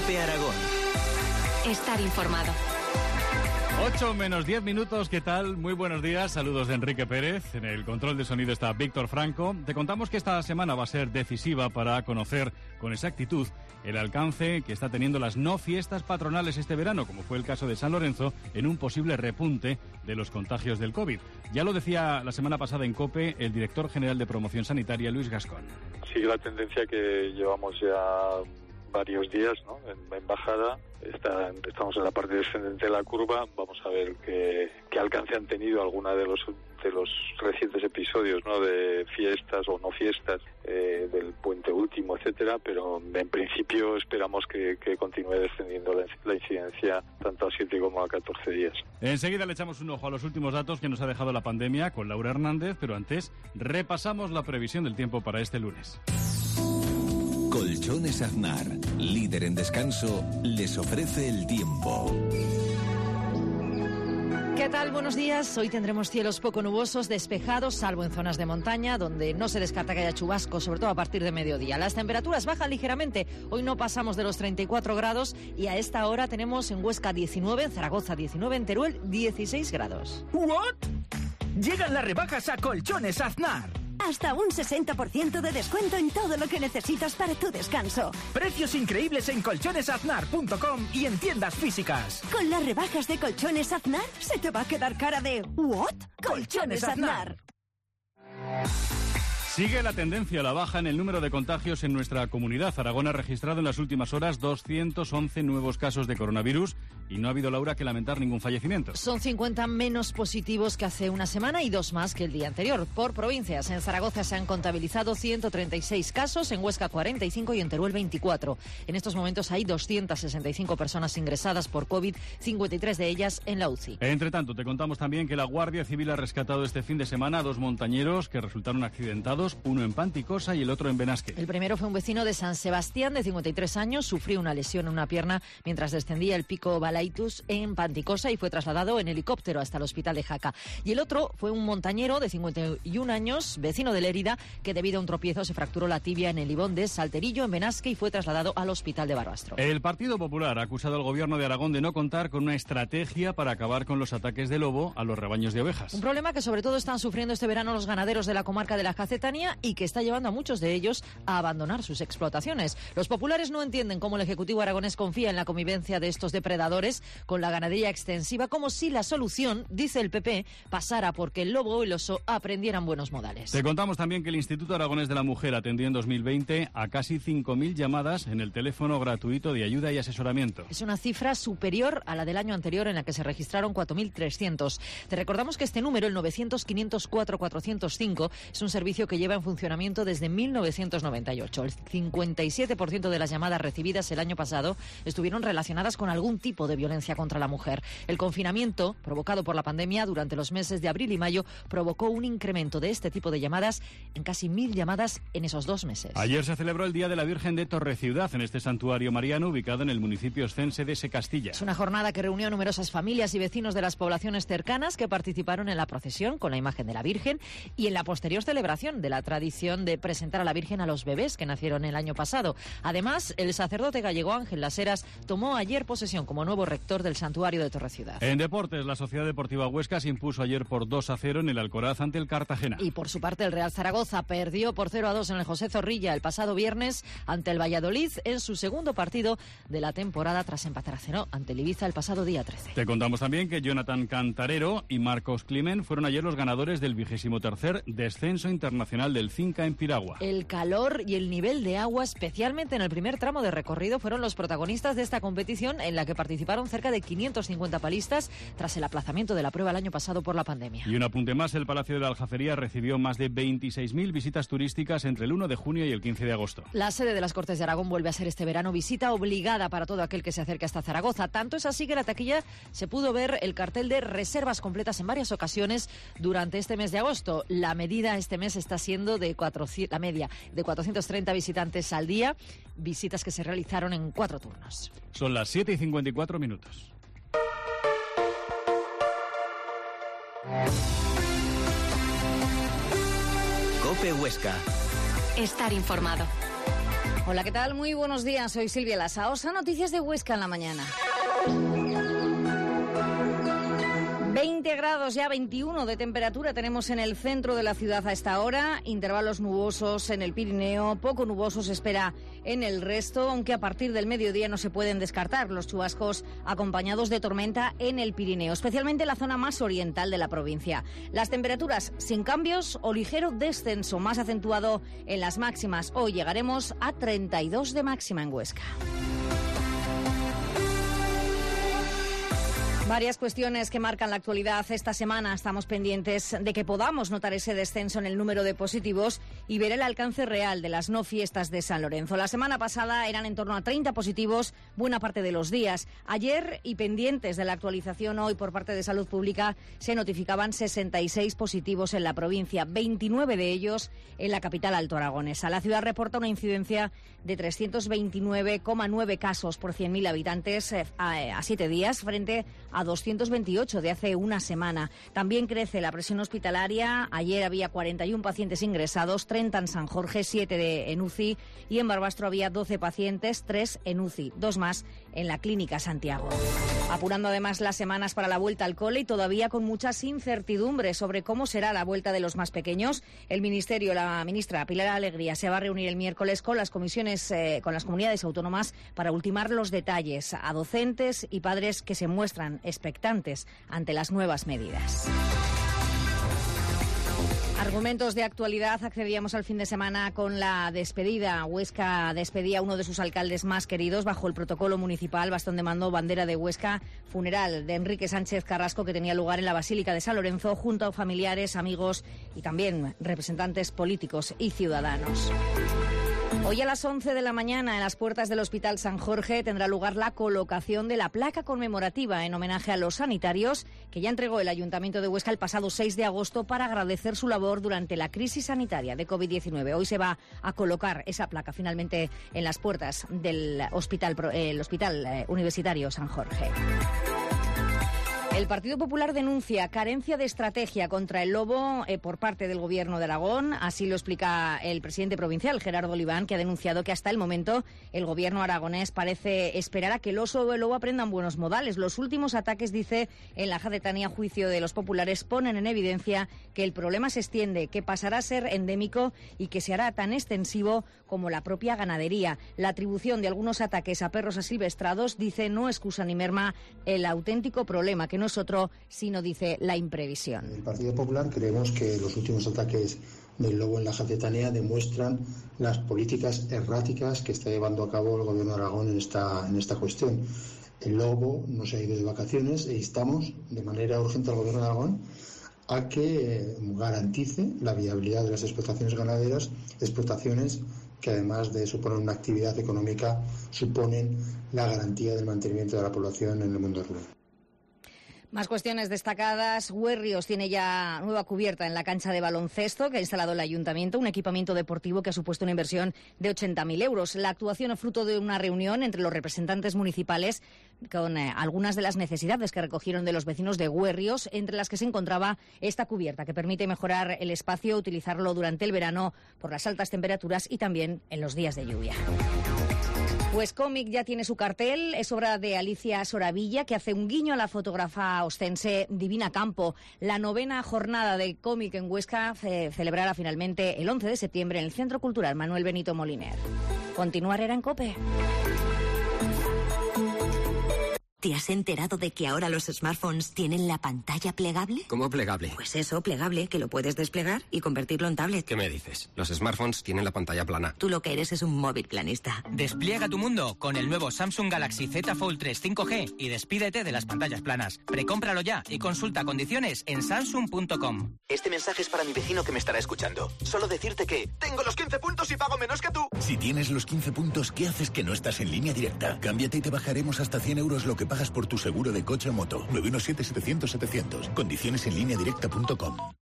COPE Aragón. Estar informado. 8 menos 10 minutos, ¿qué tal? Muy buenos días, saludos de Enrique Pérez. En el control de sonido está Víctor Franco. Te contamos que esta semana va a ser decisiva para conocer con exactitud el alcance que está teniendo las no fiestas patronales este verano, como fue el caso de San Lorenzo, en un posible repunte de los contagios del COVID. Ya lo decía la semana pasada en COPE el director general de Promoción Sanitaria, Luis Gascón. Sigue la tendencia que llevamos ya varios días, ¿no? En bajada. Estamos en la parte descendente de la curva. Vamos a ver qué alcance han tenido alguna de los recientes episodios, ¿no? De fiestas o no fiestas, del puente último, etcétera, pero en principio esperamos que continúe descendiendo la incidencia tanto a 7 como a 14 días. Enseguida le echamos un ojo a los últimos datos que nos ha dejado la pandemia con Laura Hernández, pero antes repasamos la previsión del tiempo para este lunes. Colchones Aznar, líder en descanso, les ofrece el tiempo. ¿Qué tal? Buenos días. Hoy tendremos cielos poco nubosos, despejados, salvo en zonas de montaña, donde no se descarta que haya chubascos, sobre todo a partir de mediodía. Las temperaturas bajan ligeramente. Hoy no pasamos de los 34 grados y a esta hora tenemos en Huesca 19, en Zaragoza 19, en Teruel 16 grados. ¿What? Llegan las rebajas a Colchones Aznar. Hasta un 60% de descuento en todo lo que necesitas para tu descanso. Precios increíbles en colchonesaznar.com y en tiendas físicas. Con las rebajas de Colchones Aznar, se te va a quedar cara de ¿what? Colchones Aznar. Sigue la tendencia a la baja en el número de contagios en nuestra comunidad. Aragón ha registrado en las últimas horas 211 nuevos casos de coronavirus y no ha habido, Laura, que lamentar ningún fallecimiento. Son 50 menos positivos que hace una semana y 2 más que el día anterior. Por provincias, en Zaragoza se han contabilizado 136 casos, en Huesca 45 y en Teruel 24. En estos momentos hay 265 personas ingresadas por COVID, 53 de ellas en la UCI. Entre tanto, te contamos también que la Guardia Civil ha rescatado este fin de semana a 2 montañeros que resultaron accidentados, uno en Panticosa y el otro en Benasque. El primero fue un vecino de San Sebastián de 53 años, sufrió una lesión en una pierna mientras descendía el pico Balaitus en Panticosa y fue trasladado en helicóptero hasta el hospital de Jaca. Y el otro fue un montañero de 51 años, vecino de Lérida, que debido a un tropiezo se fracturó la tibia en el ibón de Salterillo, en Benasque, y fue trasladado al hospital de Barbastro. El Partido Popular ha acusado al gobierno de Aragón de no contar con una estrategia para acabar con los ataques de lobo a los rebaños de ovejas. Un problema que sobre todo están sufriendo este verano los ganaderos de la comarca de la Jacetanía y que está llevando a muchos de ellos a abandonar sus explotaciones. Los populares no entienden cómo el Ejecutivo aragonés confía en la convivencia de estos depredadores con la ganadería extensiva, como si la solución, dice el PP, pasara porque el lobo o el oso aprendieran buenos modales. Te contamos también que el Instituto Aragonés de la Mujer atendió en 2020 a casi 5.000 llamadas en el teléfono gratuito de ayuda y asesoramiento. Es una cifra superior a la del año anterior, en la que se registraron 4.300. Te recordamos que este número, el 900-504-405, es un servicio que lleva en funcionamiento desde 1998. El 57% de las llamadas recibidas el año pasado estuvieron relacionadas con algún tipo de violencia contra la mujer. El confinamiento, provocado por la pandemia durante los meses de abril y mayo, provocó un incremento de este tipo de llamadas en casi 1.000 llamadas en esos 2 meses. Ayer se celebró el Día de la Virgen de Torreciudad en este santuario mariano ubicado en el municipio oscense de Secastilla. Es una jornada que reunió a numerosas familias y vecinos de las poblaciones cercanas que participaron en la procesión con la imagen de la Virgen y en la posterior celebración de la tradición de presentar a la Virgen a los bebés que nacieron el año pasado. Además, el sacerdote gallego Ángel Las Heras tomó ayer posesión como nuevo rector del santuario de Torreciudad. En deportes, la Sociedad Deportiva Huesca se impuso ayer por 2-0 en el Alcoraz ante el Cartagena. Y por su parte, el Real Zaragoza perdió por 0-2 en el José Zorrilla el pasado viernes ante el Valladolid en su segundo partido de la temporada, tras empatar a 0 ante el Ibiza el pasado día 13. Te contamos también que Jonathan Cantarero y Marcos Climent fueron ayer los ganadores del 23º descenso internacional del Cinca en Piragua. El calor y el nivel de agua, especialmente en el primer tramo de recorrido, fueron los protagonistas de esta competición, en la que participaron cerca de 550 palistas tras el aplazamiento de la prueba el año pasado por la pandemia. Y un apunte más, el Palacio de la Aljafería recibió más de 26.000 visitas turísticas entre el 1 de junio y el 15 de agosto. La sede de las Cortes de Aragón vuelve a ser este verano visita obligada para todo aquel que se acerque hasta Zaragoza. Tanto es así que en la taquilla se pudo ver el cartel de reservas completas en varias ocasiones durante este mes de agosto. La medida este mes está siendo la media de 430 visitantes al día, visitas que se realizaron en 4 turnos. Son las 7:54 minutos. COPE Huesca. Estar informado. Hola, ¿qué tal? Muy buenos días. Soy Silvia Lasaosa. Noticias de Huesca en la mañana. 20 grados, ya 21 de temperatura tenemos en el centro de la ciudad a esta hora. Intervalos nubosos en el Pirineo, poco nuboso se espera en el resto, aunque a partir del mediodía no se pueden descartar los chubascos acompañados de tormenta en el Pirineo, especialmente en la zona más oriental de la provincia. Las temperaturas sin cambios o ligero descenso, más acentuado en las máximas. Hoy llegaremos a 32 de máxima en Huesca. Varias cuestiones que marcan la actualidad esta semana. Estamos pendientes de que podamos notar ese descenso en el número de positivos y ver el alcance real de las no fiestas de San Lorenzo. La semana pasada eran en torno a 30 positivos buena parte de los días. Ayer, y pendientes de la actualización hoy por parte de Salud Pública, se notificaban 66 positivos en la provincia, 29 de ellos en la capital altoaragonesa. La ciudad reporta una incidencia de 329,9 casos por 100.000 habitantes a 7 días, frente a 228 de hace una semana. También crece la presión hospitalaria. Ayer había 41 pacientes ingresados, 30 en San Jorge, 7 en UCI, y en Barbastro había 12 pacientes, 3 en UCI, 2 más en la Clínica Santiago. Apurando además las semanas para la vuelta al cole y todavía con muchas incertidumbres sobre cómo será la vuelta de los más pequeños. El Ministerio, la ministra Pilar Alegría, se va a reunir el miércoles con las comunidades autónomas para ultimar los detalles a docentes y padres que se muestran expectantes ante las nuevas medidas. Argumentos de actualidad. Accedíamos al fin de semana con la despedida. Huesca despedía a uno de sus alcaldes más queridos bajo el protocolo municipal, bastón de mando, bandera de Huesca, funeral de Enrique Sánchez Carrasco, que tenía lugar en la Basílica de San Lorenzo, junto a familiares, amigos y también representantes políticos y ciudadanos. Hoy a las 11 de la mañana, en las puertas del Hospital San Jorge, tendrá lugar la colocación de la placa conmemorativa en homenaje a los sanitarios que ya entregó el Ayuntamiento de Huesca el pasado 6 de agosto para agradecer su labor durante la crisis sanitaria de COVID-19. Hoy se va a colocar esa placa finalmente en las puertas del Hospital Universitario San Jorge. El Partido Popular denuncia carencia de estrategia contra el lobo por parte del Gobierno de Aragón. Así lo explica el presidente provincial, Gerardo Oliván, que ha denunciado que hasta el momento el Gobierno aragonés parece esperar a que el oso o el lobo aprendan buenos modales. Los últimos ataques, dice, en la Jacetania, a juicio de los populares, ponen en evidencia que el problema se extiende, que pasará a ser endémico y que se hará tan extensivo como la propia ganadería. La atribución de algunos ataques a perros asilvestrados, dice, no excusa ni merma el auténtico problema, que no es otro, sino, dice, la imprevisión. El Partido Popular creemos que los últimos ataques del lobo en la Jacetania demuestran las políticas erráticas que está llevando a cabo el Gobierno de Aragón en esta cuestión. El lobo no se ha ido de vacaciones e instamos de manera urgente al Gobierno de Aragón a que garantice la viabilidad de las explotaciones ganaderas, explotaciones que además de suponer una actividad económica, suponen la garantía del mantenimiento de la población en el mundo rural. Más cuestiones destacadas. Huerrios tiene ya nueva cubierta en la cancha de baloncesto que ha instalado el Ayuntamiento, un equipamiento deportivo que ha supuesto una inversión de 80.000 euros. La actuación es fruto de una reunión entre los representantes municipales con algunas de las necesidades que recogieron de los vecinos de Huerrios, entre las que se encontraba esta cubierta que permite mejorar el espacio, utilizarlo durante el verano por las altas temperaturas y también en los días de lluvia. Pues Cómic ya tiene su cartel, es obra de Alicia Soravilla, que hace un guiño a la fotógrafa ostense Divina Campo. La 9ª jornada de Cómic en Huesca se celebrará finalmente el 11 de septiembre en el Centro Cultural Manuel Benito Moliner. Continuar era en COPE. ¿Te has enterado de que ahora los smartphones tienen la pantalla plegable? ¿Cómo plegable? Pues eso, plegable, que lo puedes desplegar y convertirlo en tablet. ¿Qué me dices? Los smartphones tienen la pantalla plana. Tú lo que eres es un móvil planista. Despliega tu mundo con el nuevo Samsung Galaxy Z Fold 3 5G y despídete de las pantallas planas. Precómpralo ya y consulta condiciones en samsung.com. Este mensaje es para mi vecino que me estará escuchando. Solo decirte que tengo los 15 puntos y pago menos que tú. Si tienes los 15 puntos, ¿qué haces que no estás en Línea Directa? Cámbiate y te bajaremos hasta 100 euros lo que pagas por tu seguro de coche o moto. 917-700-700. Condiciones en lineadirecta.com.